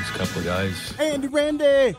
Just a couple of guys Andy Randy.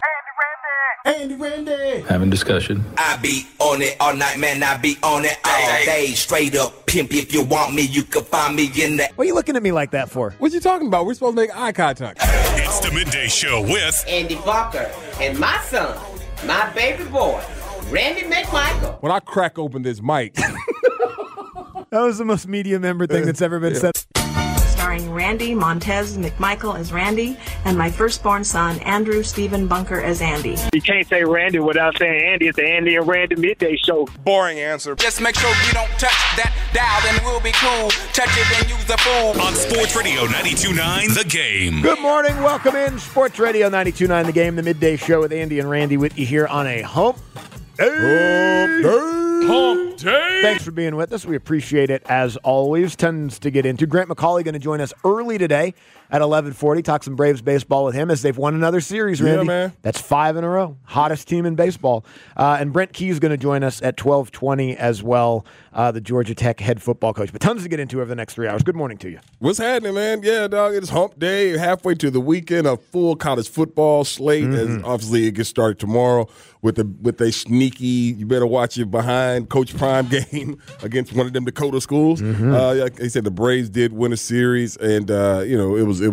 having discussion. I be on it all night, man. I be on it all day. Straight up pimp. If you want me, you can find me in the. What are you looking at me like that for? What you talking about? We're supposed to make eye contact. It's the Midday Show with Andy Barker and my son, my baby boy, Randy McMichael. When I crack open this mic, That was the most media member thing that's ever been said. Starring Randy Montez McMichael as Randy and my firstborn son, Andrew Stephen Bunker as Andy. You can't say Randy without saying Andy. It's the Andy and Randy Midday Show. Boring answer. Just make sure you don't touch that dial, then we'll be cool. Touch it and use the fool. on Sports Radio 92.9 The Game. Good morning. Welcome in. Sports Radio 92.9 The Game, the midday show with Andy and Randy with you here on a hump day. hump day. Thanks for being with us. We appreciate it as always. Tons to get into. Grant McCauley going to join us early today at 11:40. Talk some Braves baseball with him as they've won another series, Randy. Yeah, man. That's 5 in a row. Hottest team in baseball. And Brent Key is going to join us at 12:20 as well, the Georgia Tech head football coach. But tons to get into over the next 3 hours. Good morning to you. What's happening, man? Yeah, dog, it's hump day. Halfway to the weekend, a full college football slate. As obviously, it gets started tomorrow with a sneaky, you better watch it behind Coach Prime game against one of them Dakota schools. Like I said, the Braves did win a series, and it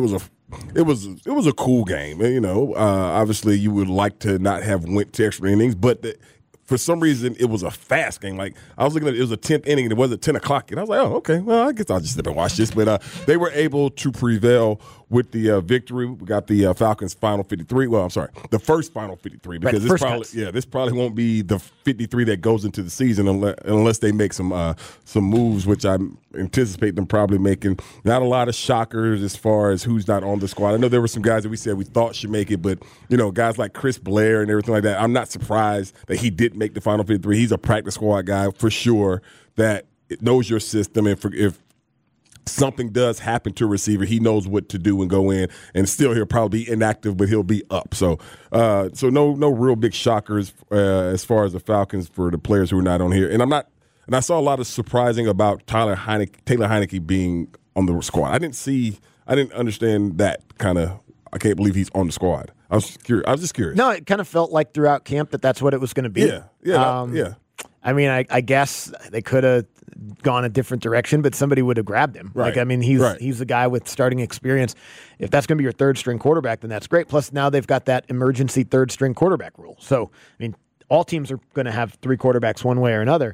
was a cool game. And, obviously, you would like to not have went to extra innings, but for some reason, it was a fast game. Like, I was looking at it was a 10th inning, and it wasn't 10 o'clock. And I was like, oh, okay, well, I guess I'll just sit and watch this. But they were able to prevail with the victory. We got the Falcons' final 53. Well, I'm sorry, the first final 53. Because this probably won't be the 53 that goes into the season unless they make some moves, which I anticipate them probably making. Not a lot of shockers as far as who's not on the squad. I know there were some guys that we said we thought should make it, but, guys like Chris Blair and everything like that, I'm not surprised that he didn't make the final 53. He's a practice squad guy for sure that knows your system, and if something does happen to a receiver, he knows what to do and go in, and still he'll probably be inactive, but he'll be up. So no real big shockers as far as the Falcons for the players who are not on here. And I saw a lot of surprising about Taylor Heineke being on the squad. I didn't understand that kind of. I can't believe he's on the squad. I was just curious. No, it kind of felt like throughout camp that's what it was going to be. Yeah. I mean, I guess they could have gone a different direction, but somebody would have grabbed him. Right. He's the guy with starting experience. If that's going to be your third string quarterback, then that's great. Plus, now they've got that emergency third string quarterback rule. So, I mean, all teams are going to have three quarterbacks one way or another.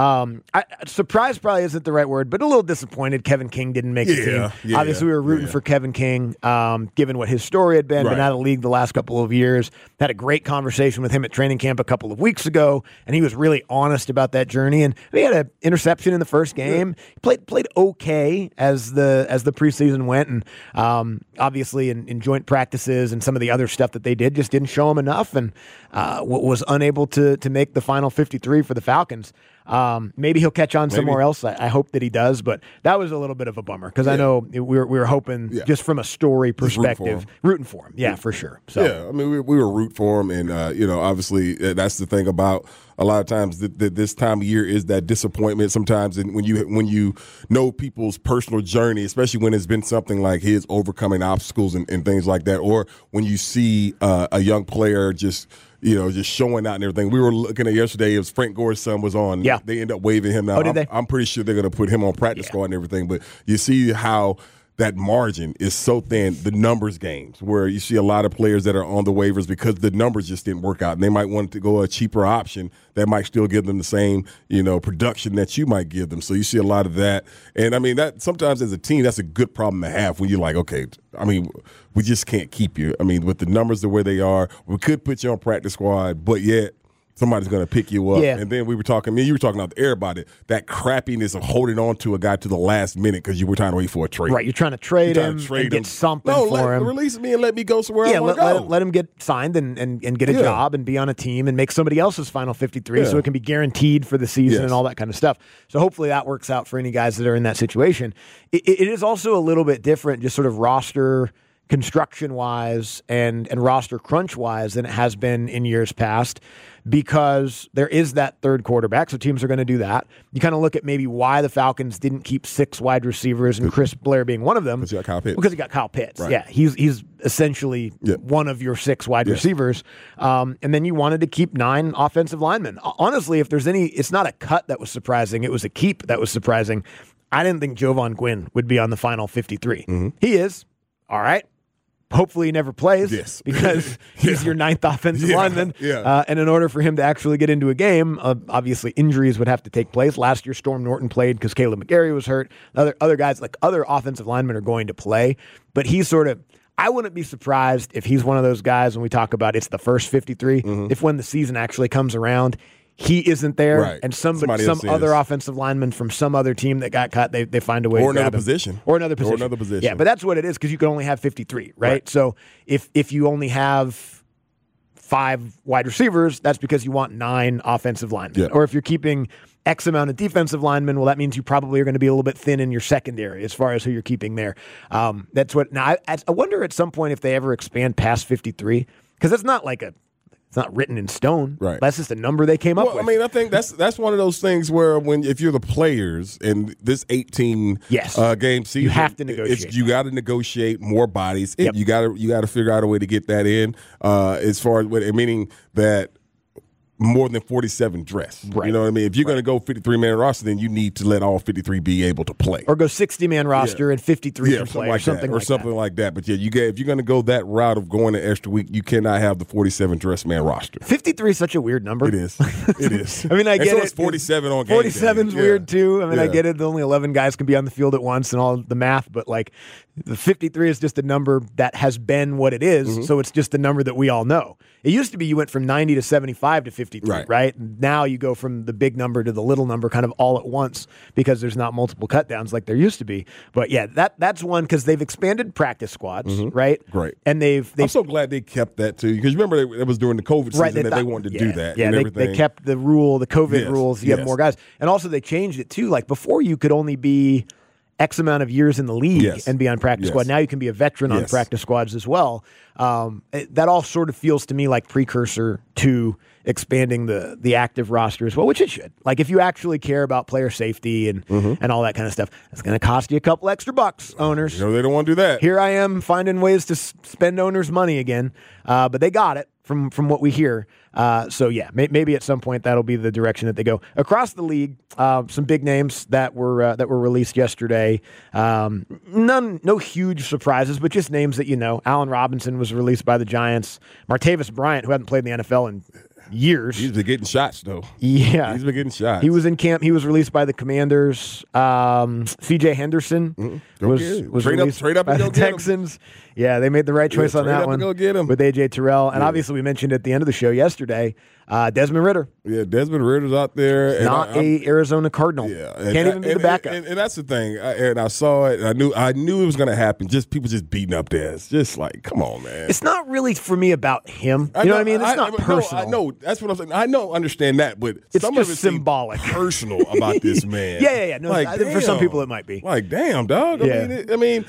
Surprised probably isn't the right word, but a little disappointed Kevin King didn't make the team. Obviously, we were rooting for Kevin King, given what his story had been out of the league the last couple of years. Had a great conversation with him at training camp a couple of weeks ago, and he was really honest about that journey. And he had an interception in the first game. He played okay as the preseason went, and obviously in joint practices and some of the other stuff that they did just didn't show him enough, and was unable to make the final 53 for the Falcons. Maybe he'll catch on somewhere else. I hope that he does, but that was a little bit of a bummer because I know we were hoping just from a story perspective, rooting for him. Yeah, for sure. So. Yeah, I mean, we were rooting for him, and obviously that's the thing about a lot of times that this time of year is that disappointment sometimes, and when you know people's personal journey, especially when it's been something like his overcoming obstacles and things like that, or when you see a young player just showing out and everything. We were looking at yesterday, it was Frank Gore's son was on. Yeah. They end up waiving him now. Oh, did they? I'm pretty sure they're going to put him on practice squad and everything. But you see how that margin is so thin, the numbers games, where you see a lot of players that are on the waivers because the numbers just didn't work out. And they might want to go a cheaper option that might still give them the same, production that you might give them. So you see a lot of that. And, I mean, that sometimes as a team, that's a good problem to have when you're like, okay, I mean, we just can't keep you. I mean, with the numbers the way they are, we could put you on practice squad, but yet somebody's going to pick you up. Yeah. And then you were talking out the air about it, that crappiness of holding on to a guy to the last minute because you were trying to wait for a trade. Right, you're trying to trade him and get something for him. Release me and let me go somewhere I want to go. Let him get signed and get a job and be on a team and make somebody else's final 53 so it can be guaranteed for the season and all that kind of stuff. So hopefully that works out for any guys that are in that situation. It is also a little bit different, just sort of roster construction-wise and roster crunch-wise than it has been in years past because there is that third quarterback, so teams are going to do that. You kind of look at maybe why the Falcons didn't keep 6 wide receivers and Chris Blair being one of them. Because you got Kyle Pitts. Because you got Kyle Pitts. Right. Yeah, he's essentially one of your 6 wide receivers. And then you wanted to keep 9 offensive linemen. Honestly, if there's any, it's not a cut that was surprising. It was a keep that was surprising. I didn't think Jovan Gwynn would be on the final 53. Mm-hmm. He is. All right. Hopefully he never plays because he's your 9th offensive lineman. Yeah. And in order for him to actually get into a game, obviously injuries would have to take place. Last year, Storm Norton played because Caleb McGarry was hurt. Other guys, like other offensive linemen, are going to play. But he's sort of, I wouldn't be surprised if he's one of those guys when we talk about it's the first 53, if when the season actually comes around, he isn't there, and some other offensive lineman from some other team that got cut, they find a way to grab him. Or another position. Yeah, but that's what it is because you can only have 53, right? So if you only have 5 wide receivers, that's because you want 9 offensive linemen. Yeah. Or if you're keeping X amount of defensive linemen, well, that means you probably are going to be a little bit thin in your secondary as far as who you're keeping there. That's what. Now, I wonder at some point if they ever expand past 53 because that's not like it's not written in stone. Right. That's just a number they came up with. I mean, I think that's one of those things where if you're the players in this 18 game season, you have to negotiate. You got to negotiate more bodies. You got to figure out a way to get that in. As far as meaning that more than 47 dress. Right. You know what I mean? If you're going to go 53-man roster, then you need to let all 53 be able to play. Or go 60-man roster and 53 can play or something like that. But if you're going to go that route of going an extra week, you cannot have the 47 dress man roster. 53 is such a weird number. It is. It is. I mean, I get it. It's 47 on game 47's weird too. I mean, I get it. Only 11 guys can be on the field at once and all the math, but like the 53 is just a number that has been what it is, so it's just a number that we all know. It used to be you went from 90 to 75 to 53, right? Now you go from the big number to the little number kind of all at once because there's not multiple cut downs like there used to be. But yeah, that's one because they've expanded practice squads, right? Great. And I'm so glad they kept that too because remember it was during the COVID season that they wanted to do that. Yeah, they kept the rule, the COVID rules. You have more guys. And also they changed it too. Like before you could only be X amount of years in the league and be on practice squad. Now you can be a veteran on practice squads as well. That all sort of feels to me like precursor to expanding the active roster as well, which it should. Like if you actually care about player safety and all that kind of stuff, it's going to cost you a couple extra bucks, owners. They don't want to do that. Here I am finding ways to spend owners' money again, but they got it from what we hear. So yeah, maybe at some point that'll be the direction that they go across the league. Some big names that were released yesterday. No huge surprises, but just names that you know. Allen Robinson was released by the Giants. Martavis Bryant, who hadn't played in the NFL in years. He's been getting shots though. Yeah, he's been getting shots. He was in camp. He was released by the Commanders. C.J. Henderson was released trade up by and the Texans. Yeah, they made the right choice on that one. Go get him with A.J. Terrell, and obviously we mentioned at the end of the show yesterday, Desmond Ridder. Yeah, Desmond Ridder's out there. Not a Arizona Cardinal. Yeah, can't even be the backup. And that's the thing. And I saw it. And I knew it was going to happen. Just people just beating up Des. Just like, come on, man. It's not really for me about him. You know what I mean? It's not personal. I know. That's what I'm saying. I know. Understand that, but it's some just of it's symbolic, personal about this man. Yeah. No, like, for some people it might be. Like, damn, dog. I mean,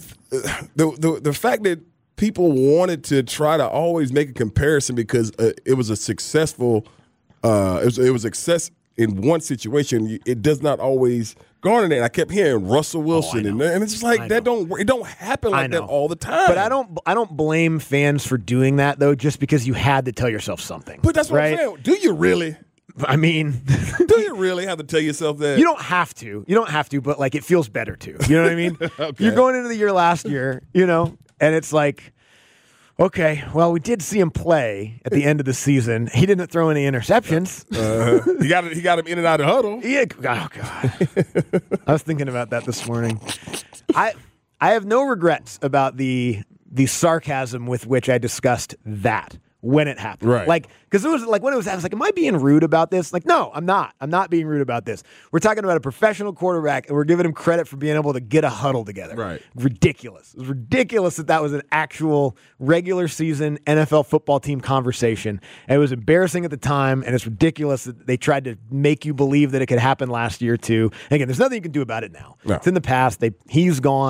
the fact that people wanted to try to always make a comparison because it was a successful. It was success in one situation. It does not always garner that. And I kept hearing Russell Wilson, and it's just like it don't happen like that all the time. But I don't blame fans for doing that though, just because you had to tell yourself something. But that's what I'm saying. Do you really? I mean, do you really have to tell yourself that? You don't have to, but like it feels better to. You know what I mean? Okay. You're going into the year last year, and it's like, okay, well, we did see him play at the end of the season. He didn't throw any interceptions. He got him in and out of the huddle. Yeah. Oh God. I was thinking about that this morning. I have no regrets about the sarcasm with which I discussed that when it happened. Right. Like, because it was like when it was, I was like, am I being rude about this? Like, no, I'm not. I'm not being rude about this. We're talking about a professional quarterback, and we're giving him credit for being able to get a huddle together. Right. Ridiculous. It was ridiculous that was an actual regular season NFL football team conversation. And it was embarrassing at the time, and it's ridiculous that they tried to make you believe that it could happen last year too. And again, there's nothing you can do about it now. No. It's in the past. He's gone.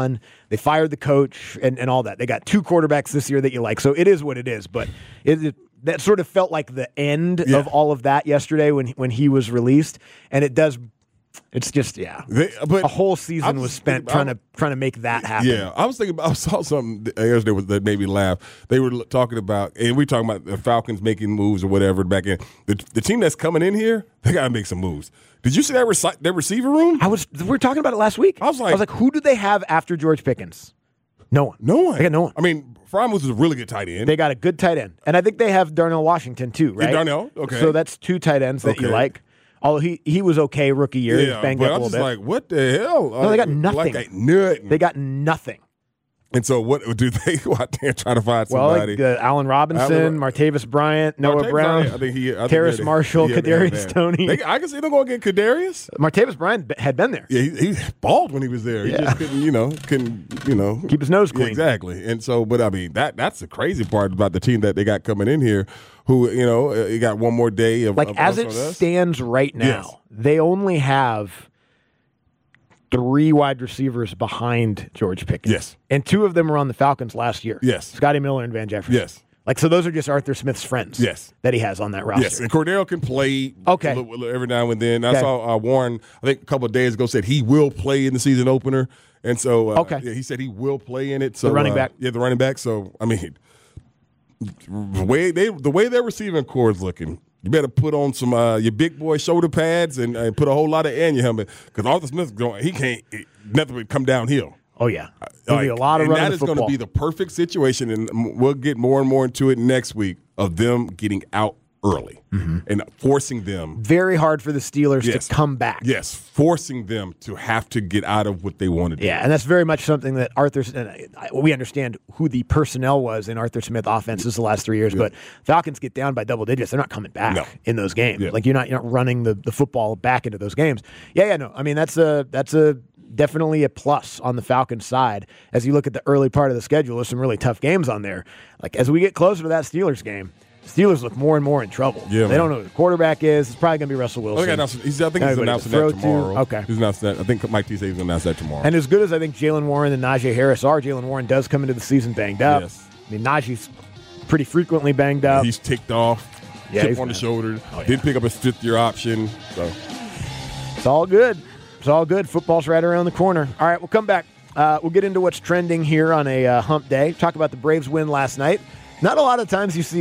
They fired the coach and all that. They got 2 quarterbacks this year that you like. So it is what it is. But that sort of felt like the end of all of that yesterday when he was released. And it does. It's just but a whole season was spent trying to make that happen. Yeah, I saw something yesterday that made me laugh. They were talking about, and we talking about the Falcons making moves or whatever back in the team that's coming in here. They got to make some moves. Did you see that receiver room? We were talking about it last week. I was like, who do they have after George Pickens? No one. They got no one. I mean, Frymouth is a really good tight end. They got a good tight end, and I think they have Darnell Washington too, right? Yeah, Darnell, okay. So that's 2 tight ends that you like. Although he was okay rookie year, he was banged up a little bit. Like, what the hell? No, they got nothing. Nothing. They got nothing. And so, what do they go out there trying to find somebody? Well, Allen Robinson, Martavis Bryant, Noah Brown, Terrace Marshall, Kadarius Toney. I can see them going to get Kadarius. Martavis Bryant had been there. Yeah, he balled when he was there. He just couldn't keep his nose clean. Exactly. And so, but I mean, that's the crazy part about the team that they got coming in here. Who you got one more day of as it stands right now. They only have 3 wide receivers behind George Pickens. Yes. And 2 of them were on the Falcons last year. Yes. Scotty Miller and Van Jefferson. Yes. So those are just Arthur Smith's friends. Yes. That he has on that roster. Yes. And Cordell can play every now and then. I Okay. saw Warren, I think a couple of days ago, said he will play in the season opener. And so he said he will play in it. So the running back. The running back. So, I mean, the way their receiving core is looking, you better put on some your big boy shoulder pads and put a whole lot of air in your helmet because Arthur Smith nothing would come downhill. Oh yeah, there'll be a lot of running that is going to be the perfect situation, and we'll get more and more into it next week of them getting out early and forcing them. Very hard for the Steelers to come back. Yes, forcing them to have to get out of what they want to do. Yeah, and that's very much something that we understand who the personnel was in Arthur Smith offenses the last 3 years, but Falcons get down by double digits. They're not coming back in those games. Yeah. You're not running the football back into those games. No. I mean, that's a definitely a plus on the Falcons side. As you look at the early part of the schedule, there's some really tough games on there. As we get closer to that Steelers game, Steelers look more and more in trouble. Yeah, they don't know who the quarterback is. It's probably going to be Russell Wilson. I think he's announcing that tomorrow. Okay. He's announced that. I think Mike T said he's going to announce that tomorrow. And as good as I think Jalen Warren and Najee Harris are, Jalen Warren does come into the season banged up. Yes. I mean, Najee's pretty frequently banged up. He's ticked off. Chip on the shoulder. Didn't pick up his 5th-year option. So it's all good. It's all good. Football's right around the corner. All right, we'll come back. We'll get into what's trending here on a hump day. Talk about the Braves win last night. Not a lot of times you see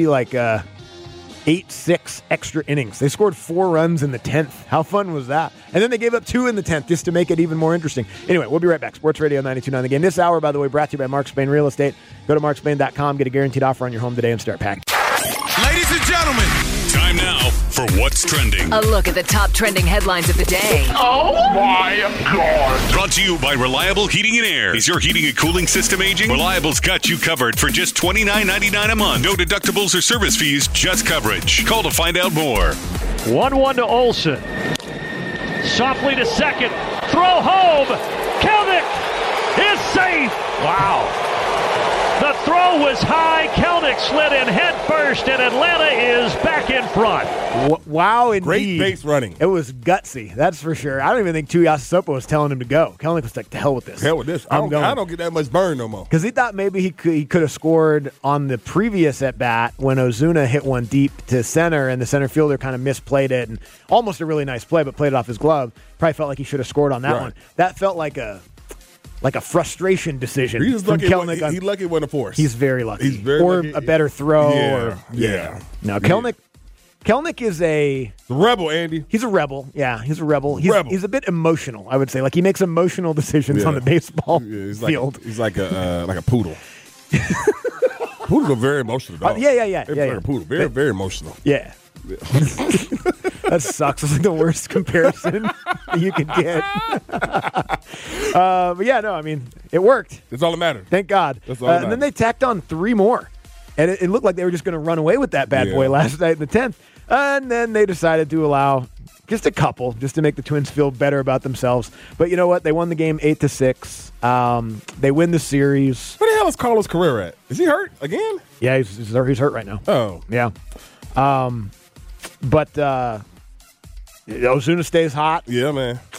8-6 extra innings. They scored 4 runs in the 10th. How fun was that? And then they gave up 2 in the 10th just to make it even more interesting. Anyway, we'll be right back. Sports Radio 92.9 The Game. This hour, by the way, brought to you by Mark Spain Real Estate. Go to markspain.com, get a guaranteed offer on your home today and start packing. Ladies and gentlemen, time now for What's Trending. A look at the top trending headlines of the day. Oh my God. Brought to you by Reliable Heating and Air. Is your heating and cooling system aging? Reliable's got you covered for just $29.99 a month. No deductibles or service fees, just coverage. Call to find out more. 1-1 to Olsen. Softly to second. Throw home. Kelnick is safe. Wow. The throw was high. Kelnick slid in head first, and Atlanta is back in front. Wow, indeed. Great base running. It was gutsy, that's for sure. I don't even think Tuiasosopo was telling him to go. Kelnick was like, to hell with this. Hell with this. I don't get that much burn no more. Because he thought maybe he could have scored on the previous at-bat when Ozuna hit one deep to center, and the center fielder kind of misplayed it. And almost a really nice play, but played it off his glove. Probably felt like he should have scored on that one. That felt like a frustration decision. He's lucky. He's lucky it wasn't a force. He's very lucky. He's very or lucky. A better throw. Yeah. No, Kelnick is a rebel, Andy. He's a rebel. Yeah, he's a rebel. He's a bit emotional, I would say. He makes emotional decisions on the baseball field. He's like a poodle. Poodles are very emotional, dog. Yeah. They're like a poodle. Very, very emotional. Yeah. That sucks. It's the worst comparison you could get. But yeah, no, I mean, it worked. That's all that matters. Thank God. That's all that matters. And then they tacked on 3 more. And it looked like they were just going to run away with that bad boy last night in the 10th. And then they decided to allow just a couple, just to make the Twins feel better about themselves. But you know what? They won the game 8-6. They win the series. Where the hell is Carlos Carrera at? Is he hurt again? Yeah, he's hurt right now. Oh. Yeah. But Ozuna stays hot. Yeah, man.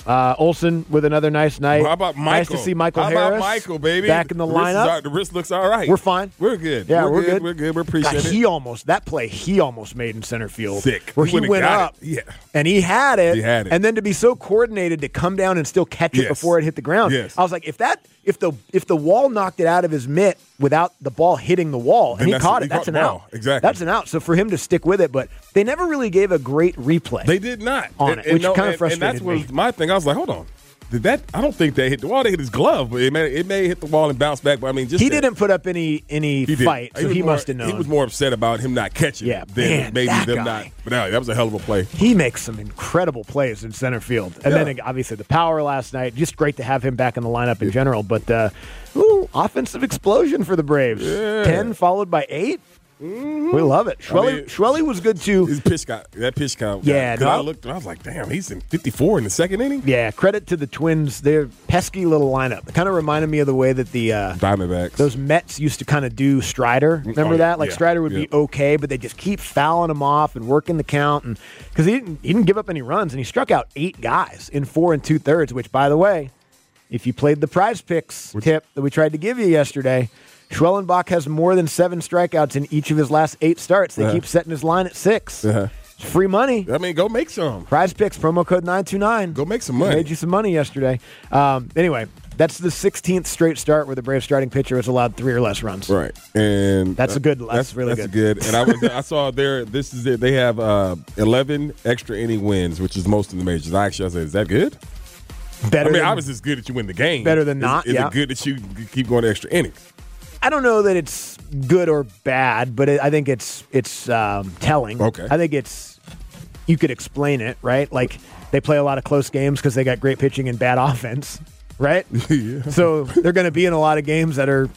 Olsen with another nice night. How about Michael? Nice to see Michael How Harris. about Michael, baby? Back in the lineup. The wrist looks all right. We're fine. We're good. Yeah, we're good. We're good. We appreciate God, it. he almost made in center field. Sick. Where he would've went got up. it. Yeah. And he had it. He had it. And then to be so coordinated to come down and still catch it Yes. before it hit the ground. Yes. I was like, if the wall knocked it out of his mitt without the ball hitting the wall, and Then he that's- caught he it, that's caught an the out. ball. Exactly. That's an out. So for him to stick with it, but they never really gave a great replay. They did not. On it, which kind of frustrated And that's me. was my thing. I was like, hold on. Did that? I don't think they hit the wall. They hit his glove, but it may hit the wall and bounce back. But I mean, just He didn't put up any did. fight, so was he more- must have known. He was more upset about him not catching. Yeah, it than man, maybe that them guy. not. But no, that was a hell of a play. He makes some incredible plays in center field. And Yeah. then obviously the power last night. Just great to have him back in the lineup in general. But offensive explosion for the Braves. Yeah. 10 followed by 8. We love it. Schwelly was good too. His pitch count. Yeah, Because I looked, I was like, damn, he's in 54 in the second inning. Yeah, credit to the Twins. Their pesky little lineup. It kind of reminded me of the way that the Diamondbacks. those Mets used to kind of do Strider. Remember yeah, that? Like yeah, Strider would yeah. be okay, but they just keep fouling him off and working the count. And because he didn't give up any runs, and he struck out 8 guys in 4 2/3. Which, by the way, if you played the Prize Picks tip that we tried to give you yesterday, Schwellenbach has more than 7 strikeouts in each of his last 8 starts. They keep setting his line at 6. It's free money. I mean, go make some. Prize Picks, promo code 929. Go make some money. Made you some money yesterday. Anyway, that's the 16th straight start where the Braves starting pitcher has allowed 3 or less runs. Right, and That's really good. And I saw there. This is it. They have 11 extra inning wins, which is most in the majors. I said, is that good? Better. I mean, than, obviously, it's good that you win the game. Better than not, Is yeah. it good that you keep going to extra innings? I don't know that it's good or bad, but I think it's telling. Okay. I think you could explain it, right? Like they play a lot of close games because they got great pitching and bad offense, right? Yeah. So they're going to be in a lot of games that are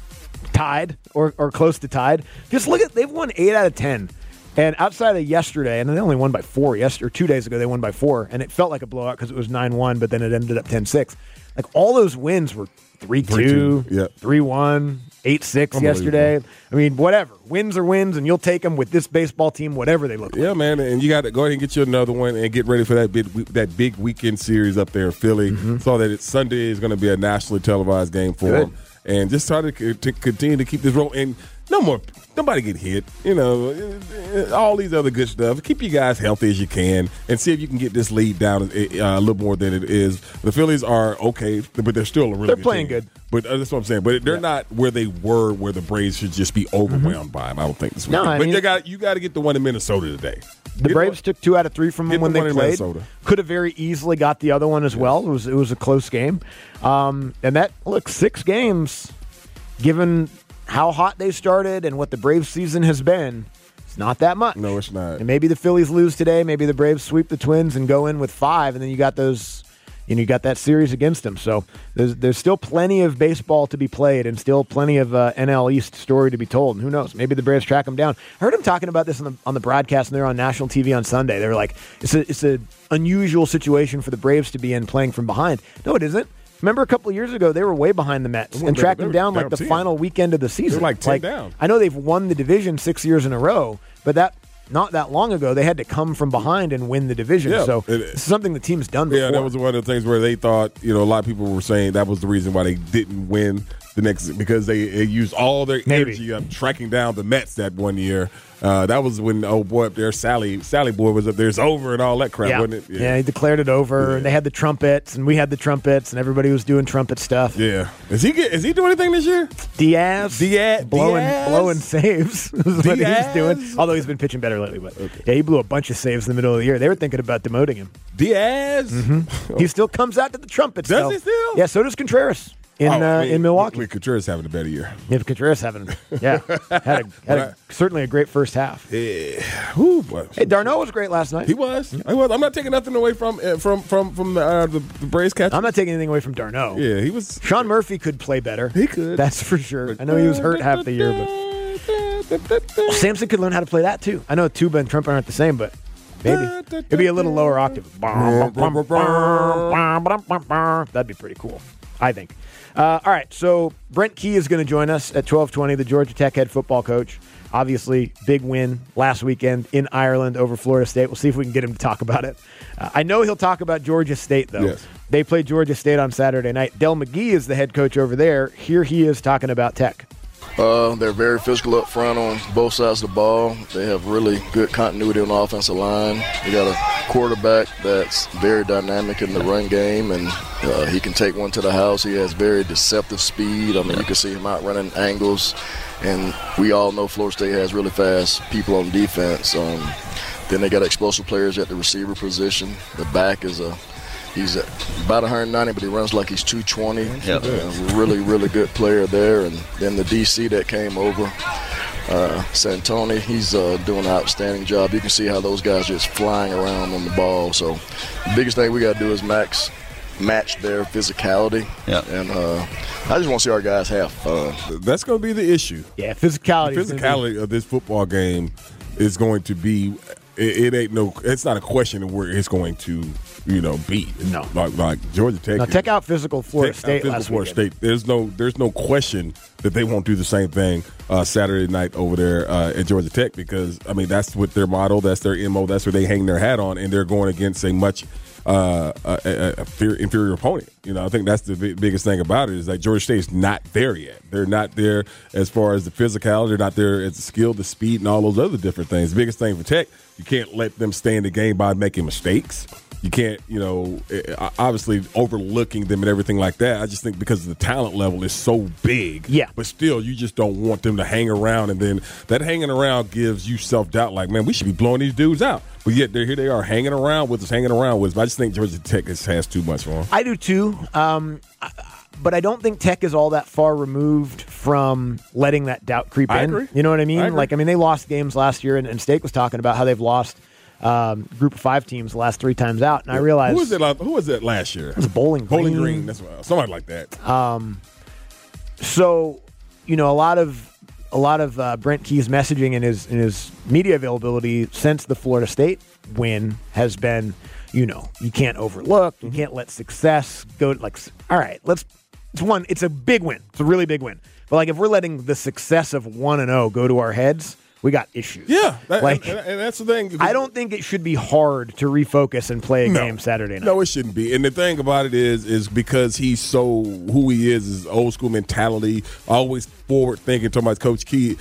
tied or close to tied. Just look at they've won 8 out of 10. And outside of yesterday, and they only won by 4 yesterday, or 2 days ago, they won by 4, and it felt like a blowout because it was 9-1, but then it ended up 10-6. Like all those wins were 3-2, 3-1, 8-6 yesterday. I mean, whatever. Wins are wins, and you'll take them with this baseball team, whatever they look like. Yeah, man, and you got to go ahead and get you another one and get ready for that big weekend series up there in Philly. So that Sunday is going to be a nationally televised game for them, and just try to continue to keep this rolling. And nobody get hit. You know, all these other good stuff. Keep you guys healthy as you can, and see if you can get this lead down a little more than it is. The Phillies are okay, but they're still a really They're good playing team. good. But that's what I'm saying. But they're not where they were, where the Braves should just be overwhelmed by them. I don't think this weekend. No, I but mean- you got to get the one in Minnesota today. The Braves took 2 out of 3 from them when the they one in played. Minnesota. Could have very easily got the other one as well. It was a close game. And that, 6 games, given how hot they started and what the Braves season has been, it's not that much. No, it's not. And maybe the Phillies lose today. Maybe the Braves sweep the Twins and go in with 5, and then you got those. You got that series against them. So there's still plenty of baseball to be played and still plenty of NL East story to be told. And who knows? Maybe the Braves track them down. I heard him talking about this on the broadcast, and they're on national TV on Sunday. They were like, it's a unusual situation for the Braves to be in playing from behind. No, it isn't. Remember a couple of years ago, they were way behind the Mets and tracked them down like the final weekend of the season. They're like 10 down. I know they've won the division 6 years in a row, but not that long ago, they had to come from behind and win the division. Yeah, so this is something the team's done before. Yeah, that was one of the things where they thought, a lot of people were saying that was the reason why they didn't win the next, because they used all their energy on tracking down the Mets that one year. That was when old boy up there, Sally boy was up there. It's over and all that crap, wasn't it? Yeah, he declared it over, and they had the trumpets, and we had the trumpets, and everybody was doing trumpet stuff. Yeah. Is he doing anything this year? Diaz blowing saves is what he's doing. Although he's been pitching better lately, but yeah, he blew a bunch of saves in the middle of the year. They were thinking about demoting him. Diaz? He still comes out to the trumpets. Does he still? Yeah, so does Contreras in Milwaukee. Contreras having a better year. Yeah, Contreras had certainly a great first half. Yeah. Hey, Darno was great last night. He was. I'm not taking nothing away from the Braves catcher. I'm not taking anything away from Darno. Yeah, he was. Sean Murphy could play better. He could. That's for sure. I know he was hurt half the year, but Samson could learn how to play that too. I know tuba and trumpet aren't the same, but maybe it'd be a little lower octave. That'd be pretty cool, I think. All right, so Brent Key is going to join us at 12:20, the Georgia Tech head football coach. Obviously, big win last weekend in Ireland over Florida State. We'll see if we can get him to talk about it. I know he'll talk about Georgia State, though. Yes. They played Georgia State on Saturday night. Del McGee is the head coach over there. Here he is talking about Tech. They're very physical up front on both sides of the ball. They have really good continuity on the offensive line. They got a quarterback that's very dynamic in the run game, and he can take one to the house. He has very deceptive speed. I mean, you can see him out running angles. And we all know Florida State has really fast people on defense. Then they got explosive players at the receiver position. The back is he's about 190, but he runs like he's 220. Yep. Really, really good player there. And then the DC that came over, Santoni, he's doing an outstanding job. You can see how those guys just flying around on the ball. So the biggest thing we got to do is match their physicality. Yep. And I just want to see our guys have fun. That's going to be the issue. Yeah, physicality. The physicality of this football game is going to be. It's not a question of where it's going to, be. No. Like Georgia Tech. Now, Tech out physical Florida State last Florida weekend. State. There's no question that they won't do the same thing Saturday night over there at Georgia Tech, because I mean that's what their motto, that's their MO, that's where they hang their hat on, and they're going against a much inferior opponent. I think that's the biggest thing about it is that Georgia State's not there yet. They're not there as far as the physicality. They're not there as the skill, the speed, and all those other different things. The biggest thing for Tech, you can't let them stay in the game by making mistakes. You can't, obviously overlooking them and everything like that. I just think because the talent level is so big. Yeah. But still, you just don't want them to hang around, and then that hanging around gives you self-doubt. Like, man, we should be blowing these dudes out. But yet, here they are hanging around with us. But I just think Georgia Tech has too much for them. I do too. But I don't think Tech is all that far removed from letting that doubt creep in. Agree. You know what I mean? I agree. They lost games last year, and State was talking about how they've lost group of 5 teams the last 3 times out. And I realized who was it last year? It was Bowling Green. Bowling Green. That's what, somebody like that. So, a lot of Brent Key's messaging in his media availability since the Florida State win has been, you can't overlook, you can't let success go. All right, it's a big win. It's a really big win. But if we're letting the success of 1-0 go to our heads, we got issues. Yeah, and that's the thing. I don't think it should be hard to refocus and play a game Saturday night. No, it shouldn't be. And the thing about it is because he's so who he is old school mentality, always forward thinking. Talking about Coach Key,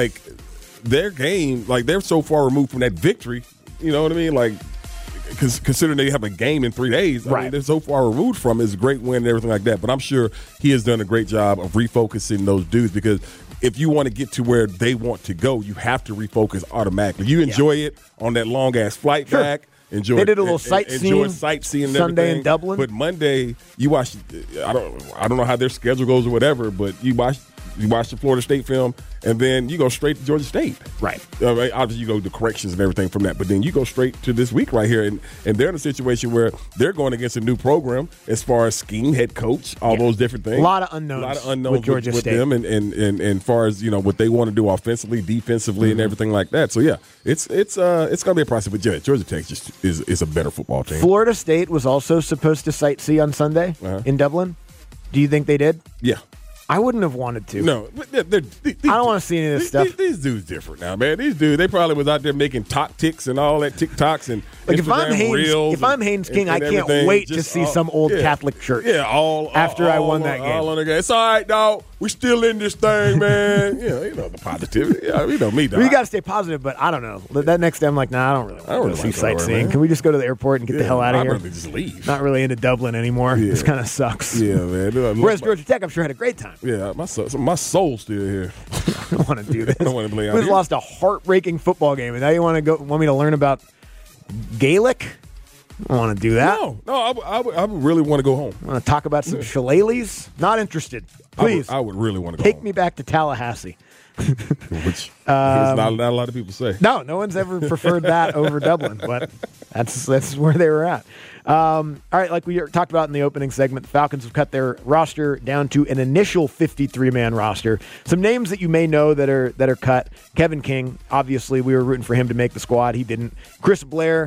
their game, they're so far removed from that victory. You know what I mean? Considering they have a game in 3 days, I mean, they're so far removed from it. It's a great win and everything like that. But I'm sure he has done a great job of refocusing those dudes, because if you want to get to where they want to go, you have to refocus automatically. You enjoy it on that long ass flight back. They did a little sightseeing and Sunday everything. in Dublin. But Monday, you watch. I don't know how their schedule goes or whatever, but you watch the Florida State film, and then you go straight to Georgia State. Right. Obviously, you go to corrections and everything from that, but then you go straight to this week right here, and they're in a situation where they're going against a new program as far as scheme, head coach, all those different things. A lot of unknowns with Georgia State. Them, and far as what they want to do offensively, defensively, and everything like that. So yeah, it's going to be a process. But Georgia Tech just is a better football team. Florida State was also supposed to sightsee on Sunday in Dublin. Do you think they did? Yeah. I wouldn't have wanted to. No, I don't want to see any of this stuff. These dudes different now, man. These dudes, they probably was out there making TikToks and all that TikToks and Instagram reels. If I'm Haynes King, I can't wait to see some old Catholic church. Yeah, after I won that game. It's all right, dog. We still in this thing, man. The positivity. Yeah, me, dog. We got to stay positive, but I don't know. That next day, I'm like, nah, I don't really want to see sightseeing. Can we just go to the airport and get the hell out of here? I'd rather just leave. Not really into Dublin anymore. Yeah. This kind of sucks. Yeah, man. Whereas Georgia Tech, I'm sure, had a great time. Yeah, my soul's still here. I don't want to do this. I don't want to play out We here. just lost a heartbreaking football game, and now you want me to learn about Gaelic? I don't want to do that. No, I would really want to go home. I want to talk about some shillelaghs? Not interested. Please. I would really want to go Take home. me back to Tallahassee. Which not a lot of people say. No one's ever preferred that over Dublin, but that's where they were at. All right, like we talked about in the opening segment, the Falcons have cut their roster down to an initial 53-man roster. Some names that you may know that are cut. Kevin King, obviously we were rooting for him to make the squad. He didn't. Chris Blair,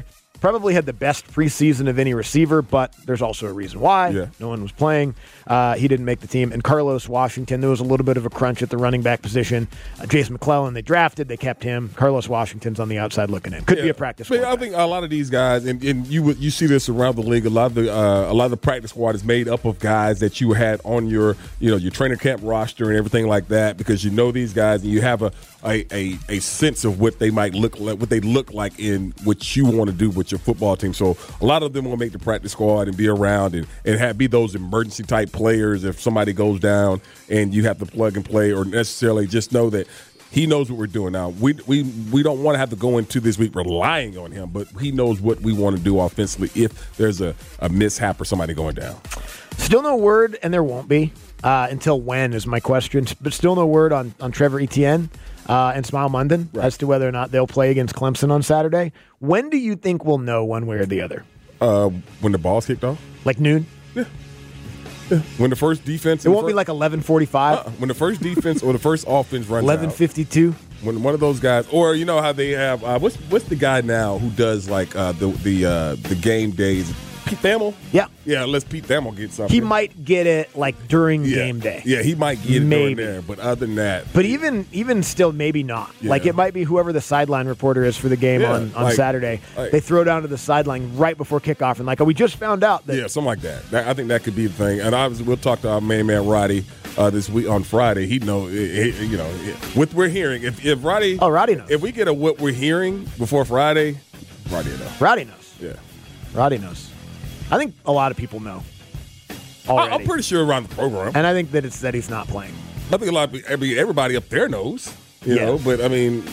probably had the best preseason of any receiver, but there's also a reason why. Yeah. No one was playing. He didn't make the team. And Carlos Washington, there was a little bit of a crunch at the running back position. Jason McClellan, they drafted, they kept him. Carlos Washington's on the outside looking in. Could be a practice squad. I think a lot of these guys, and you see this around the league. A lot of the practice squad is made up of guys that you had on your trainer camp roster and everything like that, because you know these guys and you have a sense of what they might look like in what you want to do with your football team. So a lot of them will make the practice squad and be around and be those emergency type players if somebody goes down and you have to plug and play, or necessarily just know that he knows what we're doing. Now, we don't want to have to go into this week relying on him, but he knows what we want to do offensively if there's a mishap or somebody going down. Still no word, and there won't be until when is my question, but still no word on Trevor Etienne and Smile Munden as to whether or not they'll play against Clemson on Saturday. When do you think we'll know one way or the other? When the ball's kicked off? Like noon? Yeah. When the first defense... It won't be like 11:45? When the first defense or the first offense runs 11:52? When one of those guys... Or you know how they have... what's the guy now who does like the game days? Pete Thamel? Yeah. Yeah, unless Pete Thamel gets something. He might get it like during game day. Yeah, he might get it during there, but other than that... But even still, maybe not. Yeah. Like it might be whoever the sideline reporter is for the game on Saturday. They throw down to the sideline right before kickoff and we just found out that... Yeah, something like that. I think that could be the thing. And obviously we'll talk to our main man Roddy this week on Friday. He'd know, what we're hearing. If Roddy... Oh, Roddy knows. If we get what we're hearing before Friday, Roddy knows. Roddy knows. Yeah. Roddy knows. I think a lot of people know already. I'm pretty sure around the program. And I think that it's that he's not playing. I think a lot of everybody up there knows, you know, but I mean,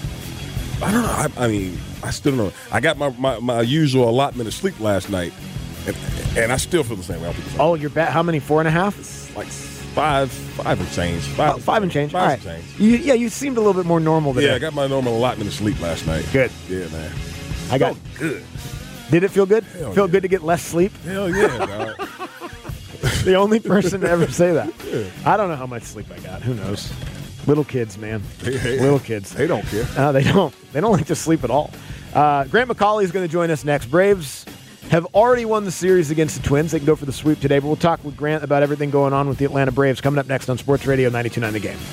I don't know. I still don't know. I got my usual allotment of sleep last night, and I still feel the same way. Oh, you're bet how many? 4.5? It's like five and change. Five and change. All right. And change. You seemed a little bit more normal today. Yeah, I got my normal allotment of sleep last night. Good. Yeah, man. I got good. Did it feel good? Feel good to get less sleep? Hell yeah, dog. The only person to ever say that. Yeah. I don't know how much sleep I got. Who knows? Little kids, man. Little kids. They don't care. They don't. They don't like to sleep at all. Grant McCauley is going to join us next. Braves have already won the series against the Twins. They can go for the sweep today, but we'll talk with Grant about everything going on with the Atlanta Braves coming up next on Sports Radio 92.9 The Game.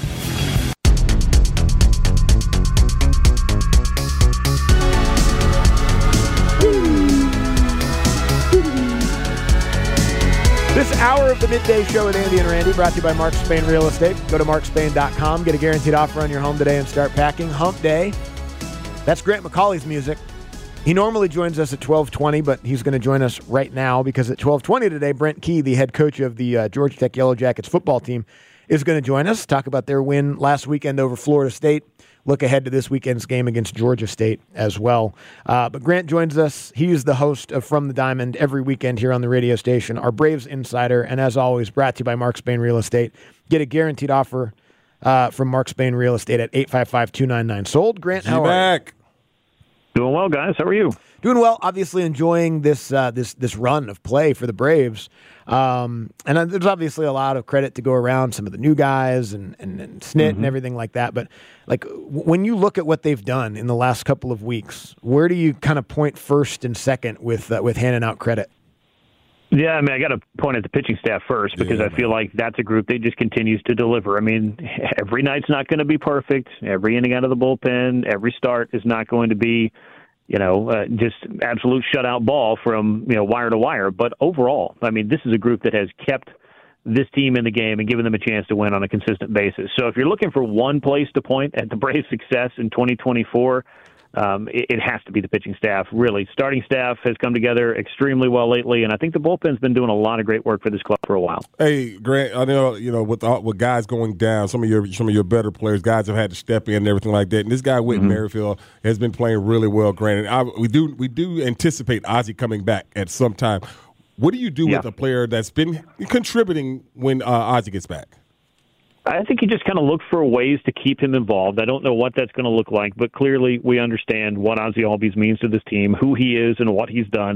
This hour of the Midday Show with Andy and Randy brought to you by Mark Spain Real Estate. Go to markspain.com, get a guaranteed offer on your home today and start packing. Hump Day. That's Grant McCauley's music. He normally joins us at 12:20, but he's going to join us right now because at 12:20 today, Brent Key, the head coach of the Georgia Tech Yellow Jackets football team, is going to join us, talk about their win last weekend over Florida State. Look ahead to this weekend's game against Georgia State as well. But Grant joins us. He's the host of From the Diamond every weekend here on the radio station, our Braves insider, and as always, brought to you by Mark Spain Real Estate. Get a guaranteed offer from Mark Spain Real Estate at 855-299-SOLD. Grant, how are you? Doing well, guys. How are you? Doing well. Obviously enjoying this run of play for the Braves. And there's obviously a lot of credit to go around, some of the new guys and Snit and everything like that. But when you look at what they've done in the last couple of weeks, where do you kind of point first and second with handing out credit? Yeah, I got to point at the pitching staff first because I feel like that's a group that just continues to deliver. Every night's not going to be perfect. Every inning out of the bullpen, every start is not going to be, just absolute shutout ball from, wire to wire. But overall, this is a group that has kept this team in the game and given them a chance to win on a consistent basis. So if you're looking for one place to point at the Braves' success in 2024, it has to be the pitching staff, really. Starting staff has come together extremely well lately, and I think the bullpen's been doing a lot of great work for this club for a while. Hey, Grant, I know, with guys going down, some of your better players, guys have had to step in and everything like that. And this guy, Whit Merrifield, has been playing really well, Grant. And we do anticipate Ozzie coming back at some time. What do you do with a player that's been contributing when Ozzie gets back? I think you just kind of look for ways to keep him involved. I don't know what that's going to look like, but clearly we understand what Ozzie Albies means to this team, who he is and what he's done.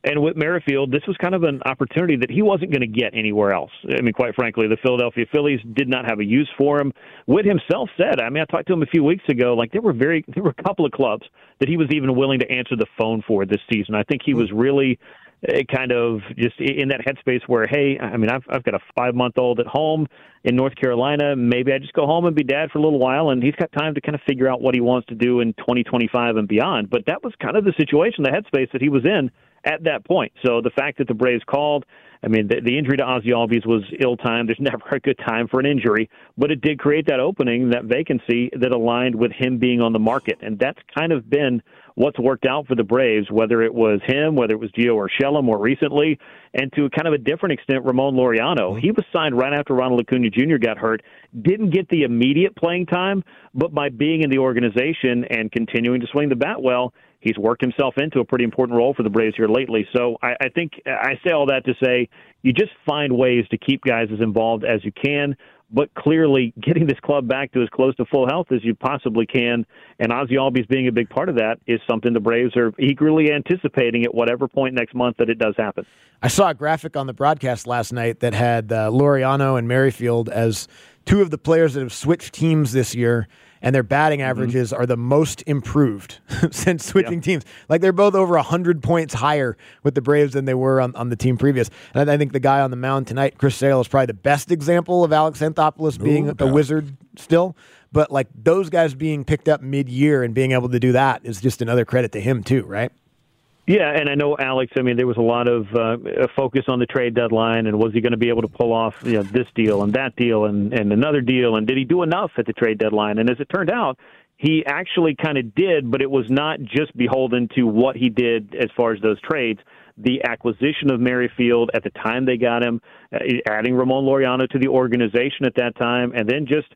And with Merrifield, this was kind of an opportunity that he wasn't going to get anywhere else. I mean, quite frankly, the Philadelphia Phillies did not have a use for him. Whit himself said, I talked to him a few weeks ago, like there were a couple of clubs that he was even willing to answer the phone for this season. I think he was really kind of just in that headspace where, hey, I've got a 5-month-old at home in North Carolina. Maybe I just go home and be dad for a little while, and he's got time to kind of figure out what he wants to do in 2025 and beyond. But that was kind of the situation, the headspace that he was in at that point. So the fact that the Braves called, the injury to Ozzie Albies was ill-timed. There's never a good time for an injury, but it did create that opening, that vacancy that aligned with him being on the market. And that's kind of been what's worked out for the Braves, whether it was him, whether it was Gio Urshela more recently, and to kind of a different extent, Ramon Laureano. He was signed right after Ronald Acuna Jr. got hurt, didn't get the immediate playing time, but by being in the organization and continuing to swing the bat well, he's worked himself into a pretty important role for the Braves here lately. So I think I say all that to say you just find ways to keep guys as involved as you can, but clearly getting this club back to as close to full health as you possibly can, and Ozzie Albies being a big part of that, is something the Braves are eagerly anticipating at whatever point next month that it does happen. I saw a graphic on the broadcast last night that had Laureano and Merrifield as two of the players that have switched teams this year, and their batting averages are the most improved since switching teams. Like, they're both over 100 points higher with the Braves than they were on the team previous. And I think the guy on the mound tonight, Chris Sale, is probably the best example of Alex Anthopoulos being a wizard still. But, like, those guys being picked up mid-year and being able to do that is just another credit to him too, right? Yeah, and I know Alex, there was a lot of focus on the trade deadline, and was he going to be able to pull off this deal and that deal and another deal, and did he do enough at the trade deadline? And as it turned out, he actually kind of did, but it was not just beholden to what he did as far as those trades. The acquisition of Merrifield at the time they got him, adding Ramon Laureano to the organization at that time, and then just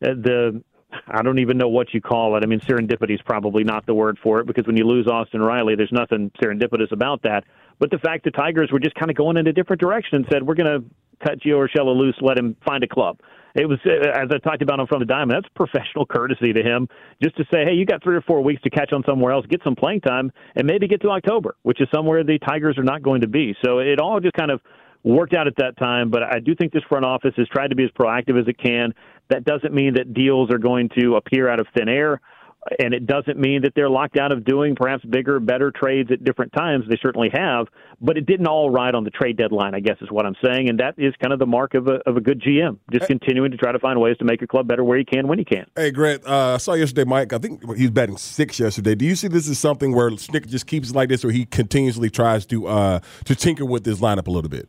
I don't even know what you call it. Serendipity is probably not the word for it, because when you lose Austin Riley, there's nothing serendipitous about that. But the fact the Tigers were just kind of going in a different direction and said, we're going to cut Gio Urshela loose, let him find a club. It was, as I talked about on From the Diamond, that's professional courtesy to him, just to say, hey, you got 3 or 4 weeks to catch on somewhere else, get some playing time, and maybe get to October, which is somewhere the Tigers are not going to be. So it all just kind of worked out at that time, but I do think this front office has tried to be as proactive as it can. That doesn't mean that deals are going to appear out of thin air, and it doesn't mean that they're locked out of doing perhaps bigger, better trades at different times. They certainly have, but it didn't all ride on the trade deadline, I guess is what I'm saying, and that is kind of the mark of a good GM, just continuing to try to find ways to make your club better where you can, when you can. Hey, Grant, I saw yesterday, Mike, I think he was batting 6 yesterday. Do you see this as something where Snicker just keeps it like this, or he continuously tries to tinker with this lineup a little bit?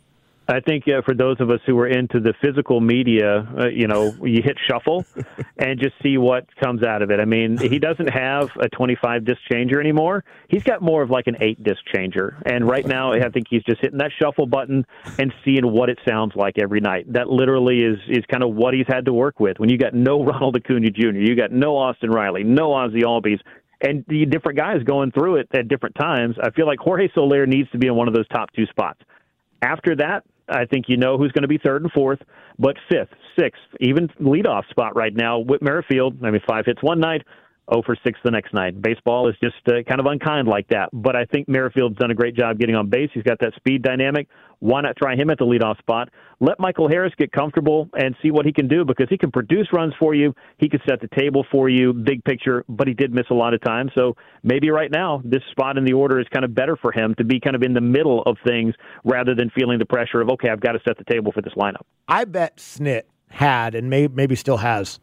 I think for those of us who are into the physical media, you hit shuffle and just see what comes out of it. He doesn't have a 25-disc changer anymore. He's got more of like an 8-disc changer. And right now, I think he's just hitting that shuffle button and seeing what it sounds like every night. That literally is kind of what he's had to work with. When you got no Ronald Acuna Jr., you got no Austin Riley, no Ozzie Albies, and the different guys going through it at different times, I feel like Jorge Soler needs to be in one of those top 2 spots. After that, I think you know who's going to be 3rd and 4th, but 5th, 6th, even leadoff spot right now. Whit Merrifield, 5 hits one night, 0 for 6 the next night. Baseball is just kind of unkind like that. But I think Merrifield's done a great job getting on base. He's got that speed dynamic. Why not try him at the leadoff spot? Let Michael Harris get comfortable and see what he can do, because he can produce runs for you. He can set the table for you, big picture, but he did miss a lot of time. So maybe right now this spot in the order is kind of better for him to be kind of in the middle of things rather than feeling the pressure of, okay, I've got to set the table for this lineup. I bet Snit had, and maybe still has,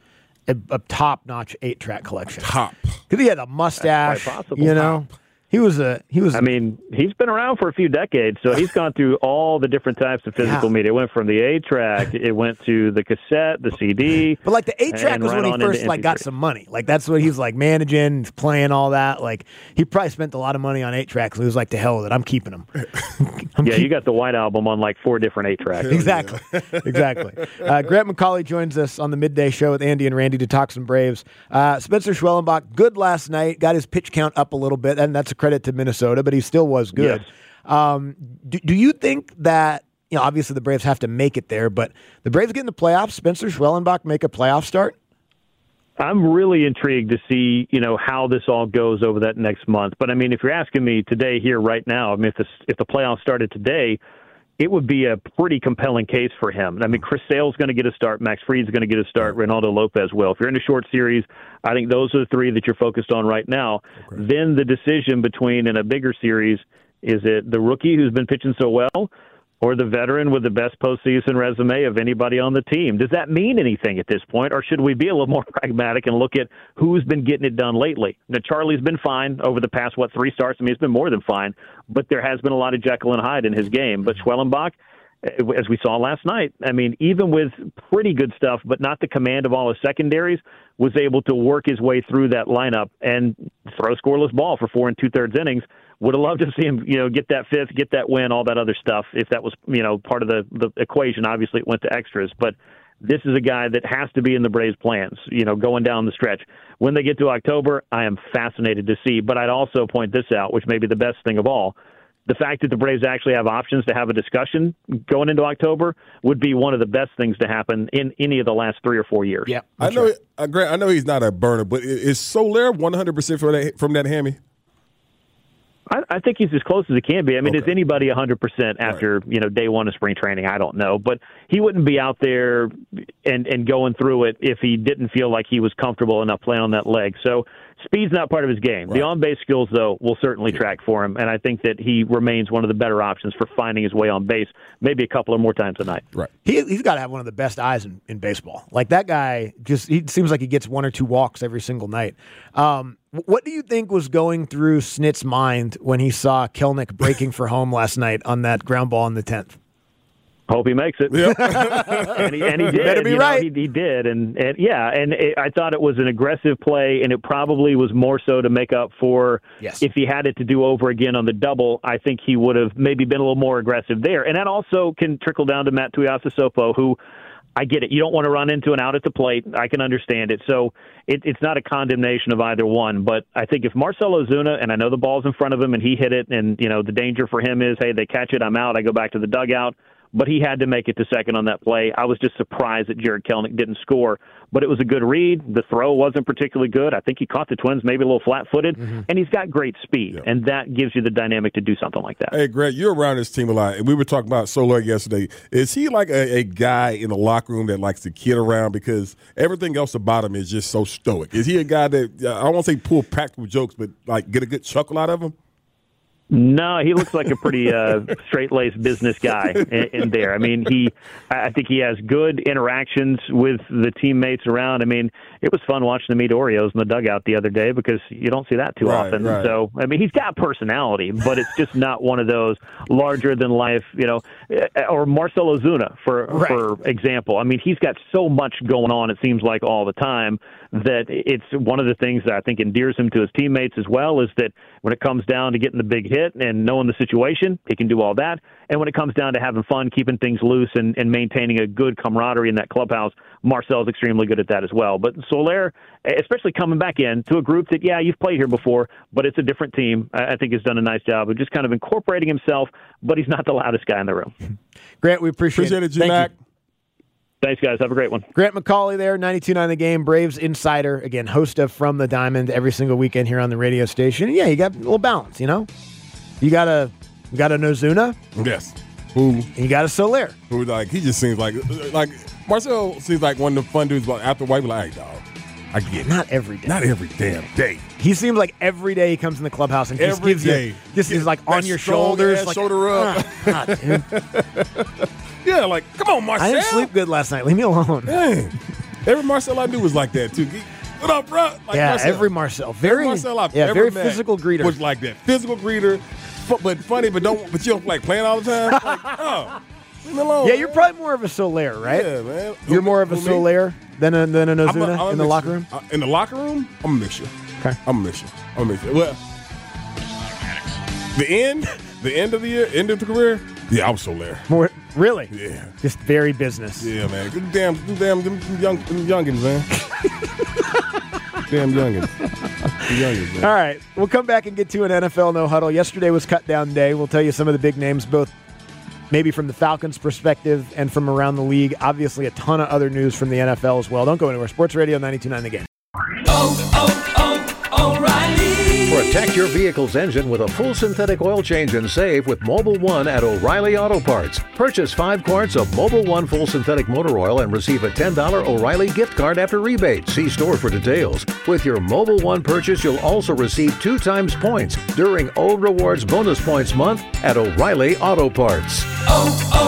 a top-notch 8-track collection. Top. Because he had a mustache, quite possible. Top. He was. He's been around for a few decades, so he's gone through all the different types of physical media. It went from the 8-track, it went to the cassette, the CD. But like the 8-track was when he first got some money. Like that's what he's like managing, playing all that. Like he probably spent a lot of money on 8-tracks. So he was like, to hell with it, I'm keeping them. You got the White Album on like 4 different 8-tracks. Exactly. Grant McCauley joins us on the midday show with Andy and Randy to talk some Braves. Spencer Schwellenbach, good last night, got his pitch count up a little bit, and that's a credit to Minnesota, but he still was good. Yes. Do you think that, obviously the Braves have to make it there, but the Braves get in the playoffs, Spencer Schwellenbach make a playoff start? I'm really intrigued to see, how this all goes over that next month. But I mean, if you're asking me today, here, right now, I mean, if the playoffs started today, it would be a pretty compelling case for him. I mean, Chris Sale's going to get a start. Max Fried's going to get a start. Reynaldo Lopez will. If you're in a short series, I think those are the three that you're focused on right now. Okay. Then the decision between, in a bigger series, is it the rookie who's been pitching so well or the veteran with the best postseason resume of anybody on the team? Does that mean anything at this point, or should we be a little more pragmatic and look at who's been getting it done lately? Now, Charlie's been fine over the past, 3 starts? I mean, he's been more than fine, but there has been a lot of Jekyll and Hyde in his game. But Schwellenbach, as we saw last night, I mean, even with pretty good stuff, but not the command of all his secondaries, was able to work his way through that lineup and throw scoreless ball for 4 2/3 innings. Would have loved to see him, get that fifth, get that win, all that other stuff. If that was, part of the equation, obviously it went to extras. But this is a guy that has to be in the Braves' plans, going down the stretch. When they get to October, I am fascinated to see. But I'd also point this out, which may be the best thing of all. The fact that the Braves actually have options to have a discussion going into October would be one of the best things to happen in any of the last 3 or 4 years. Yeah, I know. Grant, I know he's not a burner, but is Soler 100% from that hammy? I think he's as close as he can be. I mean, is anybody 100% after day one of spring training? I don't know, but he wouldn't be out there and going through it if he didn't feel like he was comfortable enough playing on that leg. So speed's not part of his game. Right. The on-base skills, though, will certainly track for him, and I think that he remains one of the better options for finding his way on base, maybe a couple or more times a night. Right. He's got to have one of the best eyes in baseball. Like, that guy, he seems like he gets 1 or 2 walks every single night. What do you think was going through Snit's mind when he saw Kelenic breaking for home last night on that ground ball in the 10th? Hope he makes it. Yep. and he did. Better be right. He did. I thought it was an aggressive play, and it probably was more so to make up for if he had it to do over again on the double. I think he would have maybe been a little more aggressive there. And that also can trickle down to Matt Tuiasosopo, who, I get it. You don't want to run into an out at the plate. I can understand it. So it's not a condemnation of either one. But I think if Marcell Ozuna, and I know the ball's in front of him and he hit it, and the danger for him is, hey, they catch it, I'm out, I go back to the dugout. But he had to make it to second on that play. I was just surprised that Jared Kelenic didn't score. But it was a good read. The throw wasn't particularly good. I think he caught the Twins maybe a little flat-footed. Mm-hmm. And he's got great speed. And that gives you the dynamic to do something like that. Hey, Greg, you're around this team a lot. And we were talking about Soler yesterday. Is he like a guy in the locker room that likes to kid around because everything else about him is just so stoic? Is he a guy that, I don't want to say pull practical jokes, but like get a good chuckle out of him? No, he looks like a pretty straight-laced business guy in there. I mean, I think he has good interactions with the teammates around. I mean, it was fun watching him eat Oreos in the dugout the other day because you don't see that too often. Right. So, I mean, he's got personality, but it's just not one of those larger-than-life, or Marcell Ozuna, for example. I mean, he's got so much going on, it seems like, all the time, that it's one of the things that I think endears him to his teammates as well, is that when it comes down to getting the big hit and knowing the situation, he can do all that. And when it comes down to having fun, keeping things loose, and maintaining a good camaraderie in that clubhouse, Marcel's extremely good at that as well. But Soler, especially coming back in to a group that, you've played here before, but it's a different team, I think has done a nice job of just kind of incorporating himself, but he's not the loudest guy in the room. Grant, we appreciate it. Thank you. Thanks, guys. Have a great one. Grant McCauley there, 92.9 The Game, Braves insider, again, host of From the Diamond every single weekend here on the radio station. And you got a little balance, You got a Ozuna. Yes. And you got a Soler. Who, he just seems like Marcell seems like one of the fun dudes, but after a while, hey, dog, I get it. Not every day. Not every damn day. He seems like every day he comes in the clubhouse and just gives you, just is like on your shoulders. Like, shoulder up. God, dude. Yeah, come on, Marcell. I didn't sleep good last night. Leave me alone. Dang. Every Marcell I knew was like that, too. What up, bro? Marcell. Every Marcell. Very physical greeter. Was like that. Physical greeter, but funny, but you don't like playing all the time? Leave me alone. Yeah, you're probably more of a Soler, right? Yeah, man. You're more of a Soler than an Ozuna in the locker room? In the locker room, I'm a mixture. Okay. I'm a mixture. Well, the end of the year, end of the career, I'm Soler. More, really? Yeah. Just very business. Yeah, man. Them youngins, man. Damn youngins, man. All right. We'll come back and get to an NFL No Huddle. Yesterday was cut down day. We'll tell you some of the big names, both maybe from the Falcons' perspective and from around the league. Obviously, a ton of other news from the NFL as well. Don't go anywhere. Sports Radio 92.9 The Game. O'Reilly. Protect your vehicle's engine with a full synthetic oil change and save with Mobil 1 at O'Reilly Auto Parts. Purchase 5 quarts of Mobil 1 full synthetic motor oil and receive a $10 O'Reilly gift card after rebate. See store for details. With your Mobil 1 purchase, you'll also receive 2 times points during O Rewards Bonus Points Month at O'Reilly Auto Parts.